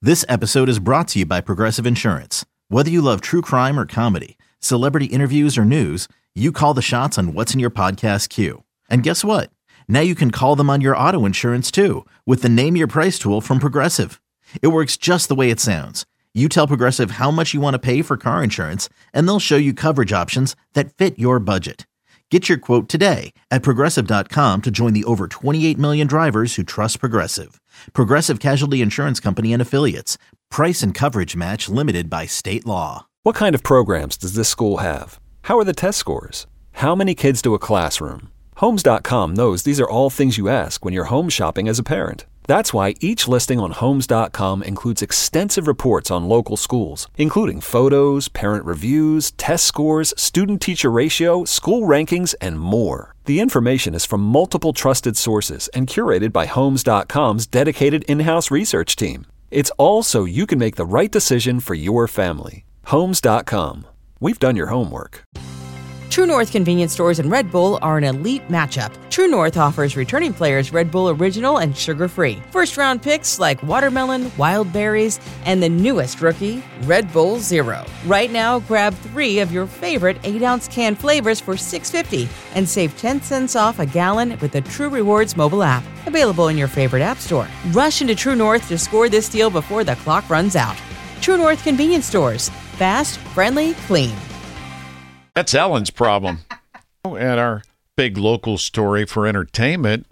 This episode is brought to you by Progressive Insurance. Whether you love true crime or comedy, celebrity interviews or news, you call the shots on what's in your podcast queue. And guess what? Now you can call them on your auto insurance too with the Name Your Price tool from Progressive. It works just the way it sounds. You tell Progressive how much you want to pay for car insurance, and they'll show you coverage options that fit your budget. Get your quote today at Progressive.com to join the over 28 million drivers who trust Progressive. Progressive Casualty Insurance Company and Affiliates. Price and coverage match limited by state law. What kind of programs does this school have? How are the test scores? How many kids to a classroom? Homes.com knows these are all things you ask when you're home shopping as a parent. That's why each listing on Homes.com includes extensive reports on local schools, including photos, parent reviews, test scores, student-teacher ratio, school rankings, and more. The information is from multiple trusted sources and curated by Homes.com's dedicated in-house research team. It's all so you can make the right decision for your family. Homes.com. We've done your homework. True North convenience stores and Red Bull are an elite matchup. True North offers returning players Red Bull Original and sugar-free. First-round picks like watermelon, wild berries, and the newest rookie, Red Bull Zero. Right now, grab 3 of your favorite 8-ounce can flavors for $6.50 and save 10 cents off a gallon with the True Rewards mobile app. Available in your favorite app store. Rush into True North to score this deal before the clock runs out. True North convenience stores. Fast, friendly, clean. That's Ellen's problem. And our big local story for entertainment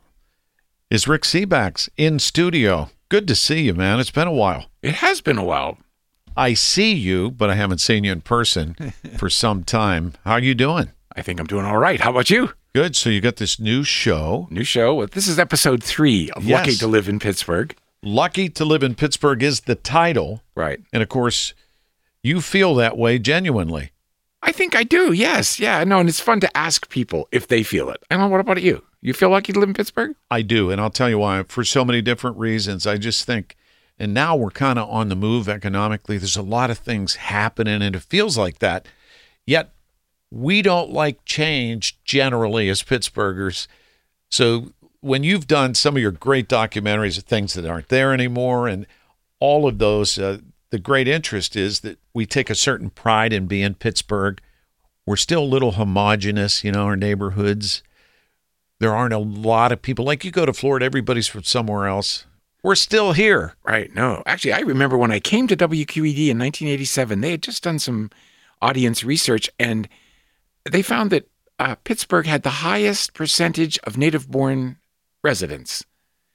is Rick Seabax in studio. Good to see you, man. It's been a while. It has been a while. I see you, but I haven't seen you in person for some time. How are you doing? I think I'm doing all right. How about you? Good. So you got this new show. New show. This is episode 3 of Yes. Lucky to Live in Pittsburgh. Lucky to Live in Pittsburgh is the title. Right. And, of course, you feel that way genuinely. I think I do, yes. Yeah, no, and it's fun to ask people if they feel it. I don't know, what about you? You feel lucky to live in Pittsburgh? I do, and I'll tell you why. For so many different reasons. I just think, and now we're kind of on the move economically. There's a lot of things happening, and it feels like that. Yet, we don't like change generally as Pittsburghers. So when you've done some of your great documentaries of things that aren't there anymore, and all of those, the great interest is that we take a certain pride in being Pittsburgh. We're still a little homogenous, our neighborhoods. There aren't a lot of people. Like you go to Florida, everybody's from somewhere else. We're still here. Right, no. Actually, I remember when I came to WQED in 1987, they had just done some audience research, and they found that Pittsburgh had the highest percentage of native-born residents.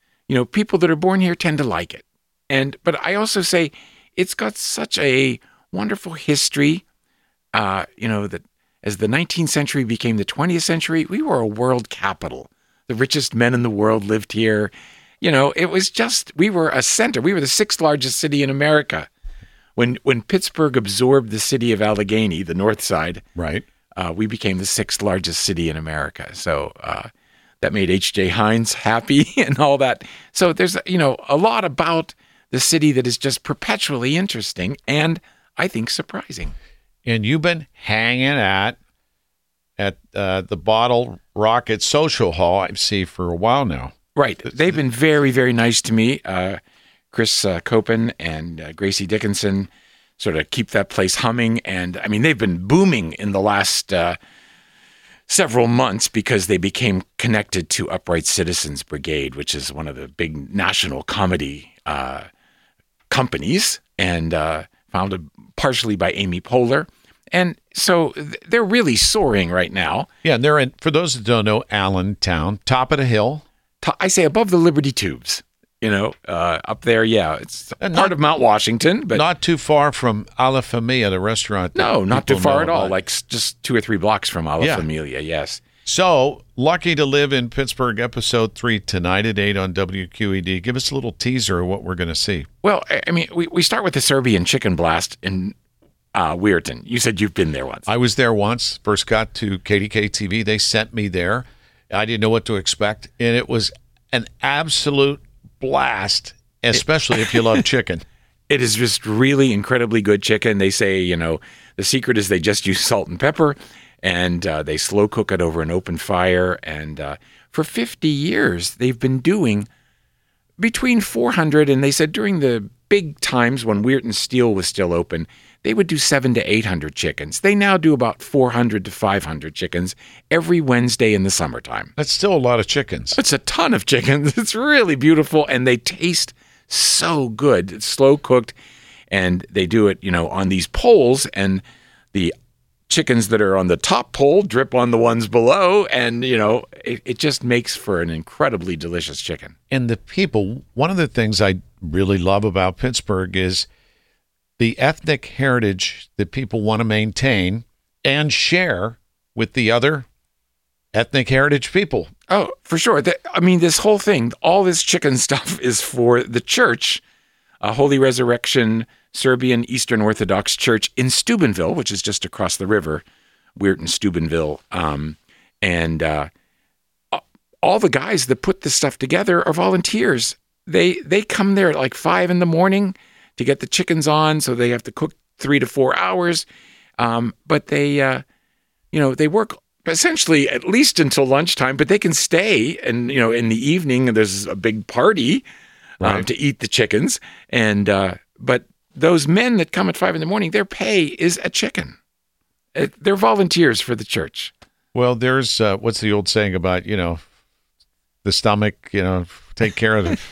People that are born here tend to like it. But I also say, it's got such a wonderful history, that as the 19th century became the 20th century, we were a world capital. The richest men in the world lived here. It was just, we were a center. We were the 6th largest city in America. When Pittsburgh absorbed the city of Allegheny, the north side, right, we became the 6th largest city in America. So that made H.J. Heinz happy and all that. So there's, a lot about the city that is just perpetually interesting and I think surprising. And you've been hanging at the Bottle Rocket Social Hall, I see, for a while now. Right. They've been very, very nice to me. Chris Copen and Gracie Dickinson sort of keep that place humming. And, they've been booming in the last several months because they became connected to Upright Citizens Brigade, which is one of the big national comedy companies, and founded partially by Amy Poehler. And so they're really soaring right now. Yeah, and they're in, for those that don't know, Allentown, top of the hill. I say above the Liberty Tubes, up there. Yeah, it's part of Mount Washington, but not too far from Alla Familia, the restaurant. No, not too far at all. Like just 2 or 3 blocks from Alla Familia, yes. So, Lucky to Live in Pittsburgh, episode 3 tonight at 8 on WQED. Give us a little teaser of what we're going to see. Well, we start with the Serbian Chicken Blast in Weirton. You said you've been there once. I was there once. First got to KDK TV. They sent me there. I didn't know what to expect, and it was an absolute blast, especially if you love chicken. It is just really incredibly good chicken. They say, the secret is they just use salt and pepper, and they slow cook it over an open fire. And for 50 years, they've been doing between 400, and they said during the big times when Weirton Steel was still open, they would do 700 to 800 chickens. They now do about 400 to 500 chickens every Wednesday in the summertime. That's still a lot of chickens. It's a ton of chickens. It's really beautiful, and they taste so good. It's slow cooked, and they do it, on these poles, and the chickens that are on the top pole drip on the ones below, and, it just makes for an incredibly delicious chicken. And the people, one of the things I really love about Pittsburgh is the ethnic heritage that people want to maintain and share with the other ethnic heritage people. Oh, for sure. This whole thing, all this chicken stuff is for the church, Holy Resurrection Serbian Eastern Orthodox Church in Steubenville, which is just across the river, Weirton, Steubenville. And all the guys that put this stuff together are volunteers. They come there at like 5 a.m. to get the chickens on, so they have to cook 3 to 4 hours. But they work essentially at least until lunchtime, but they can stay, and in the evening there's a big party to eat the chickens. And but those men that come at 5 a.m, their pay is a chicken. They're volunteers for the church. Well, there's what's the old saying about the stomach? Take care of the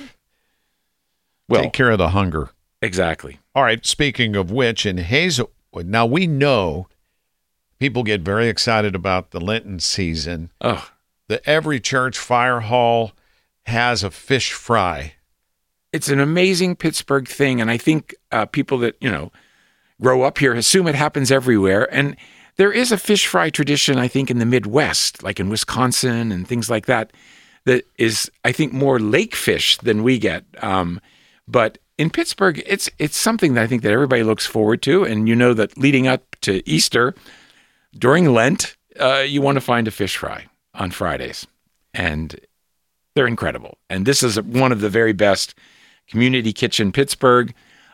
take care of the hunger. Exactly. All right. Speaking of which, in Hazelwood, now we know people get very excited about the Lenten season. Oh, Every church fire hall has a fish fry. It's an amazing Pittsburgh thing, and I think people that grow up here assume it happens everywhere. And there is a fish fry tradition, I think, in the Midwest, like in Wisconsin and things like that. That is, I think, more lake fish than we get. But in Pittsburgh, it's something that I think that everybody looks forward to. And that leading up to Easter, during Lent, you want to find a fish fry on Fridays. And they're incredible. And this is one of the very best community kitchen Pittsburgh.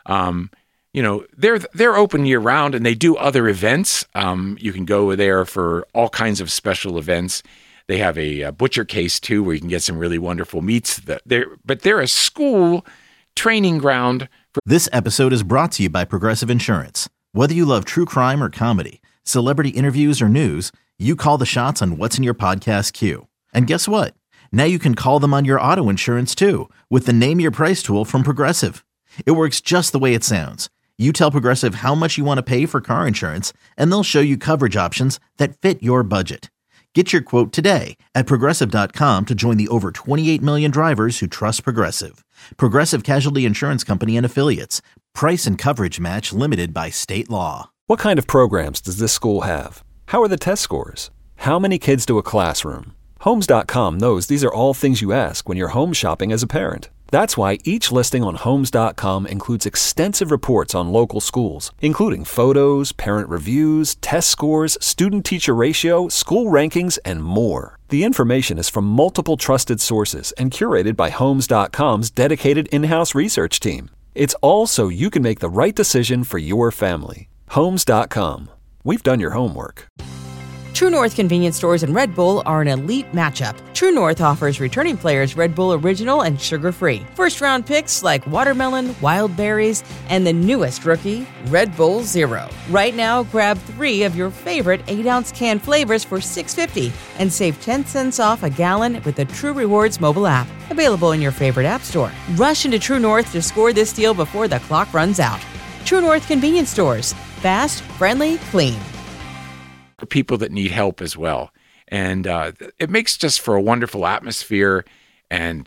They're open year round, and they do other events. You can go there for all kinds of special events. They have a butcher case too, where you can get some really wonderful meats. But they're a school training ground. This episode is brought to you by Progressive Insurance. Whether you love true crime or comedy, celebrity interviews or news, you call the shots on what's in your podcast queue. And guess what? Now you can call them on your auto insurance too, with the Name Your Price tool from Progressive. It works just the way it sounds. You tell Progressive how much you want to pay for car insurance, and they'll show you coverage options that fit your budget. Get your quote today at Progressive.com to join the over 28 million drivers who trust Progressive. Progressive Casualty Insurance Company and Affiliates. Price and coverage match limited by state law. What kind of programs does this school have? How are the test scores? How many kids do a classroom? Homes.com knows these are all things you ask when you're home shopping as a parent. That's why each listing on Homes.com includes extensive reports on local schools, including photos, parent reviews, test scores, student-teacher ratio, school rankings, and more. The information is from multiple trusted sources and curated by Homes.com's dedicated in-house research team. It's all so you can make the right decision for your family. Homes.com. We've done your homework. True North convenience stores and Red Bull are an elite matchup. True North offers returning players Red Bull Original and sugar-free. First-round picks like watermelon, wild berries, and the newest rookie, Red Bull Zero. Right now, grab 3 of your favorite 8-ounce can flavors for $6.50 and save 10 cents off a gallon with the True Rewards mobile app. Available in your favorite app store. Rush into True North to score this deal before the clock runs out. True North convenience stores. Fast, friendly, clean. People that need help as well. And it makes just for a wonderful atmosphere. And,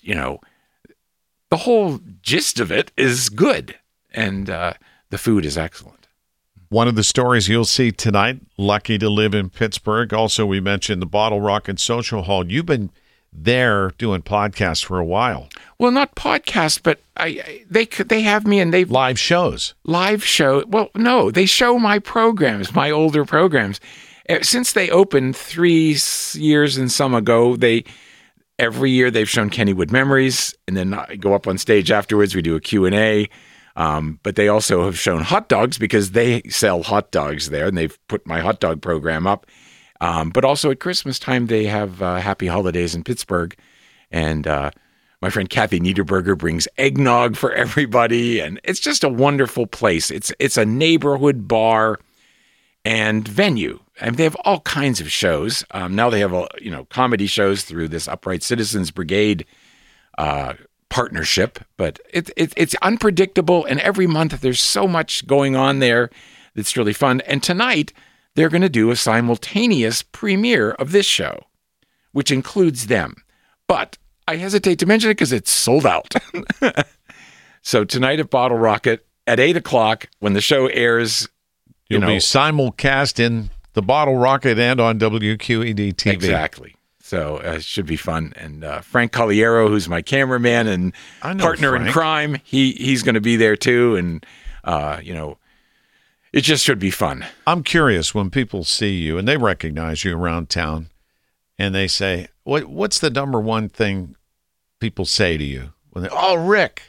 the whole gist of it is good. And the food is excellent. One of the stories you'll see tonight, lucky to live in Pittsburgh. Also, we mentioned the Bottle Rocket Social Hall. You've been there doing podcasts for a while. Well, not podcasts, but they have me, and they've live shows. Live show. Well, no, they show my programs, my older programs. Since they opened 3 years and some ago, every year they've shown Kennywood Memories, and then I go up on stage afterwards. We do a Q&A, but they also have shown hot dogs because they sell hot dogs there, and they've put my hot dog program up. But also at Christmas time, they have Happy Holidays in Pittsburgh, and My friend Kathy Niederberger brings eggnog for everybody, and it's just a wonderful place. It's a neighborhood bar and venue. And they have all kinds of shows. Now they have comedy shows through this Upright Citizens Brigade partnership, but it's unpredictable. And every month there's so much going on there that's really fun. And tonight they're going to do a simultaneous premiere of this show, which includes them. But I hesitate to mention it because it's sold out. So tonight at Bottle Rocket at 8 o'clock when the show airs, You'll be simulcast in the Bottle Rocket and on WQED TV. Exactly. So it should be fun. And Frank Colliero, who's my cameraman and partner Frank in crime, he's going to be there too. And, it just should be fun. I'm curious when people see you and they recognize you around town and they say, what's the number one thing people say to you? Oh, Rick.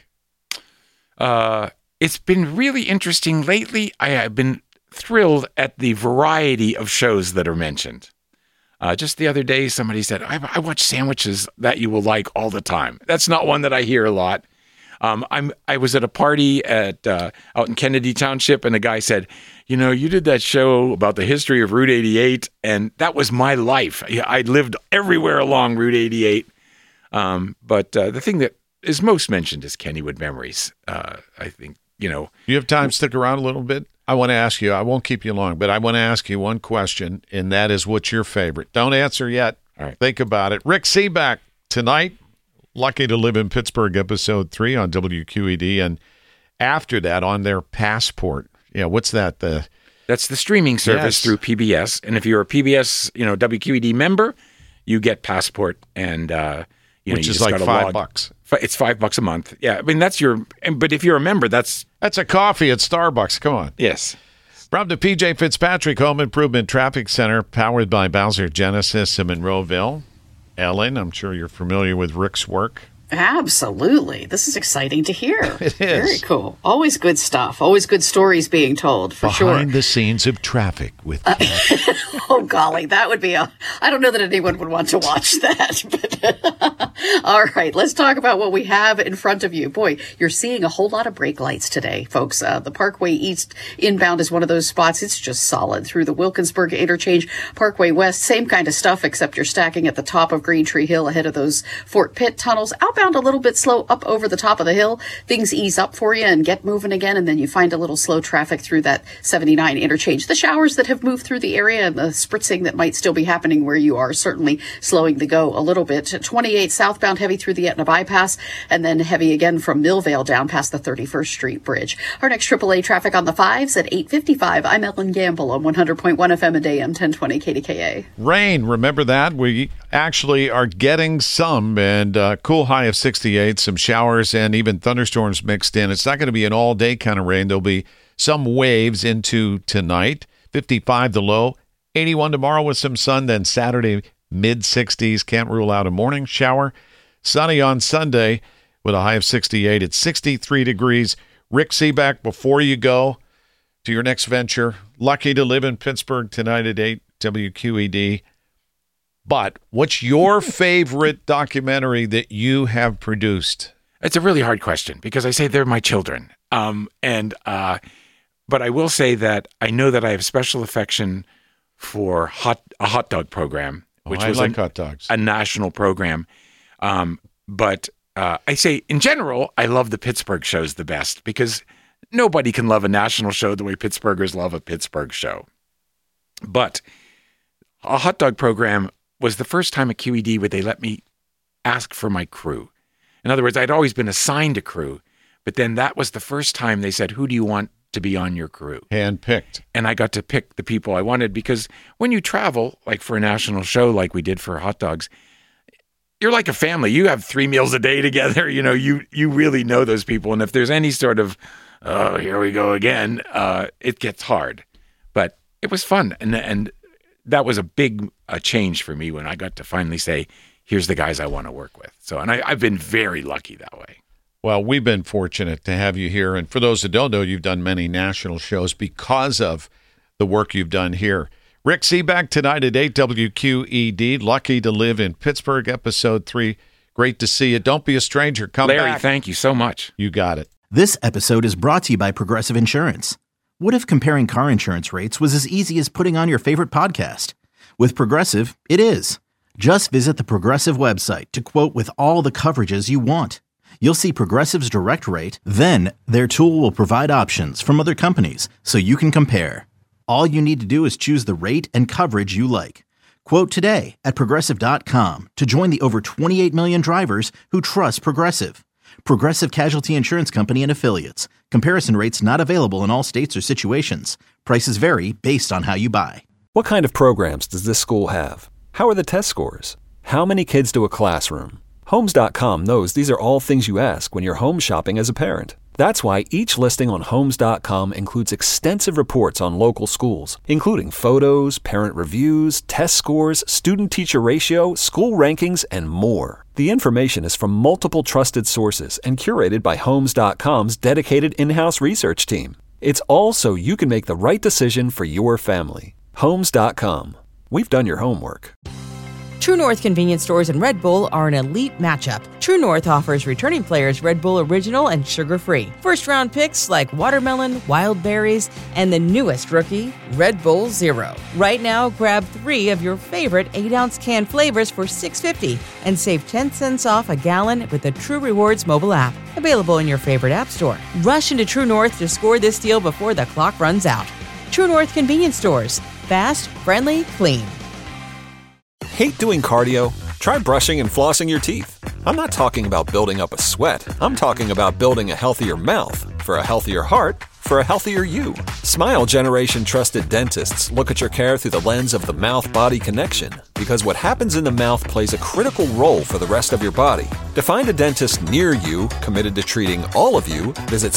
It's been really interesting lately. I have been thrilled at the variety of shows that are mentioned. Just the other day, somebody said, I watch Sandwiches That You Will Like all the time. That's not one that I hear a lot. I was at a party out in Kennedy Township, and a guy said, you did that show about the history of Route 88, and that was my life. I lived everywhere along Route 88. But the thing that is most mentioned is Kennywood Memories. I think, You have time to stick around a little bit? I want to ask you, I won't keep you long, but I want to ask you one question, and that is, what's your favorite? Don't answer yet. All right. Think about it. Rick Seaback tonight, Lucky to Live in Pittsburgh, episode 3 on WQED, and after that on their Passport. Yeah, what's that? That's the streaming service through PBS, and if you're a PBS, WQED member, you get Passport, and which is like $5. It's $5 a month. Yeah, I mean but if you're a member, that's a coffee at Starbucks. Come on. Yes. From the PJ Fitzpatrick Home Improvement Traffic Center, powered by Bowser Genesis in Monroeville. Ellen, I'm sure you're familiar with Rick's work. Absolutely. This is exciting to hear. It is. Very cool. Always good stuff. Always good stories being told, for sure. Behind the scenes of traffic with oh, golly. That would be I don't know that anyone would want to watch that. But all right. Let's talk about what we have in front of you. Boy, you're seeing a whole lot of brake lights today, folks. The Parkway East inbound is one of those spots. It's just solid through the Wilkinsburg interchange. Parkway West, same kind of stuff, except you're stacking at the top of Green Tree Hill ahead of those Fort Pitt tunnels. Outbound a little bit slow up over the top of the hill. Things ease up for you and get moving again, and then you find a little slow traffic through that 79 interchange. The showers that have moved through the area and the spritzing that might still be happening where you are certainly slowing the go a little bit. 28 southbound heavy through the Etna bypass, and then heavy again from Millvale down past the 31st Street Bridge. Our next AAA traffic on the 5s at 8:55. I'm Ellen Gamble on 100.1 FM and AM 1020 KDKA. Rain, remember that? We actually are getting some, and cool high of 68, some showers and even thunderstorms mixed in. It's not going to be an all-day kind of rain. There'll be some waves into tonight. 55 the low, 81 tomorrow with some sun, then Saturday mid-60s. Can't rule out a morning shower. Sunny on Sunday with a high of 68. It's 63 degrees. Rick Seaback, before you go to your next venture, Lucky to Live in Pittsburgh tonight at 8 WQED. But what's your favorite documentary that you have produced? It's a really hard question because I say they're my children. But I will say that I know that I have special affection for a hot dog program, which was like hot dogs, a national program. But I say in general, I love the Pittsburgh shows the best because nobody can love a national show the way Pittsburghers love a Pittsburgh show. But a hot dog program was the first time at QED where they let me ask for my crew. In other words, I'd always been assigned a crew, but then that was the first time they said, who do you want to be on your crew? Handpicked. And I got to pick the people I wanted because when you travel, like for a national show like we did for hot dogs, you're like a family. You have 3 meals a day together. You really know those people. And if there's any sort of, oh, here we go again, it gets hard. But it was fun. And that was a big change for me when I got to finally say, here's the guys I want to work with. So, and I've been very lucky that way. Well, we've been fortunate to have you here. And for those that don't know, you've done many national shows because of the work you've done here. Rick Seaback tonight at 8 WQED, Lucky to Live in Pittsburgh, episode 3. Great to see you. Don't be a stranger. Come Larry, back. thank you so much. You got it. This episode is brought to you by Progressive Insurance. What if comparing car insurance rates was as easy as putting on your favorite podcast? With Progressive, it is. Just visit the Progressive website to quote with all the coverages you want. You'll see Progressive's direct rate, then their tool will provide options from other companies so you can compare. All you need to do is choose the rate and coverage you like. Quote today at Progressive.com to join the over 28 million drivers who trust Progressive. Progressive Casualty Insurance Company and Affiliates. Comparison rates not available in all states or situations. Prices vary based on how you buy. What kind of programs does this school have? How are the test scores? How many kids do a classroom? Homes.com knows these are all things you ask when you're home shopping as a parent. That's why each listing on Homes.com includes extensive reports on local schools, including photos, parent reviews, test scores, student-teacher ratio, school rankings, and more. The information is from multiple trusted sources and curated by Homes.com's dedicated in-house research team. It's all so you can make the right decision for your family. Homes.com. We've done your homework. True North convenience stores and Red Bull are an elite matchup. True North offers returning players Red Bull Original and sugar-free. First-round picks like watermelon, wild berries, and the newest rookie, Red Bull Zero. Right now, grab 3 of your favorite 8-ounce can flavors for $6.50 and save 10 cents off a gallon with the True Rewards mobile app. Available in your favorite app store. Rush into True North to score this deal before the clock runs out. True North convenience stores. Fast, friendly, clean. Hate doing cardio? Try brushing and flossing your teeth. I'm not talking about building up a sweat. I'm talking about building a healthier mouth for a healthier heart for a healthier you. Smile Generation trusted dentists look at your care through the lens of the mouth-body connection because what happens in the mouth plays a critical role for the rest of your body. To find a dentist near you committed to treating all of you, visit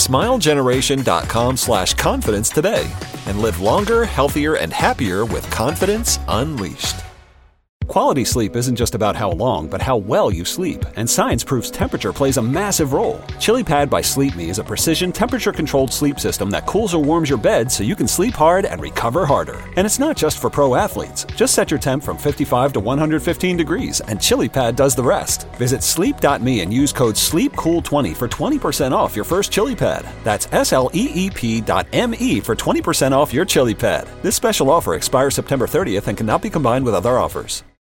smilegeneration.com/confidence today and live longer, healthier, and happier with confidence unleashed. Quality sleep isn't just about how long, but how well you sleep. And science proves temperature plays a massive role. ChiliPad by Sleep Me is a precision temperature-controlled sleep system that cools or warms your bed so you can sleep hard and recover harder. And it's not just for pro athletes. Just set your temp from 55 to 115 degrees, and ChiliPad does the rest. Visit sleep.me and use code SLEEPCOOL20 for 20% off your first ChiliPad. That's SLEEP.me for 20% off your ChiliPad. This special offer expires September 30th and cannot be combined with other offers.